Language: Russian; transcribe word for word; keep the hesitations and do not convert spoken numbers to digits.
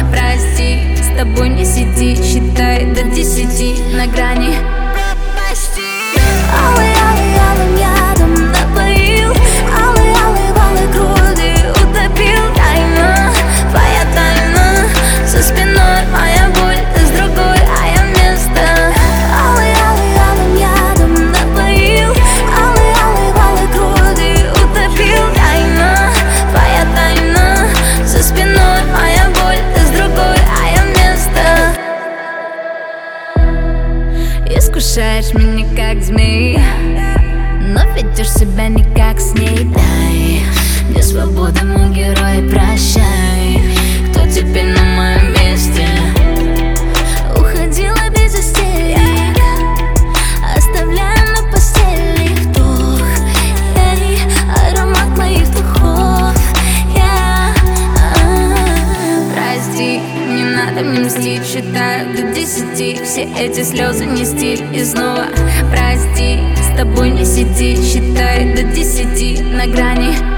Прости, с тобой не сиди, считай до десяти на грани. Алый, алый, алым ядом напоил, алый, алый, в алой крови утопил. Тайна, твоя тайна, за спиной моя боль, ты с другой, а я вместо. Алый, алый, алым ядом напоил, алый, алый, в алой крови утопил. Тайна, твоя тайна, за спиной моя боль, ты с другой, а я вместо. Искушаешь меня как змей, но ведешь себя не как с ней. Дай мне свободу, мой герой, прощай. Кто теперь на моем месте? Уходила без истерик, оставляя на постели вдох. Эй, аромат моих духов. Я, Прости, не надо мне мстить, считаю до десяти. Все эти слезы не стиль. И снова прости, с тобой не сиди, считай до десяти на грани.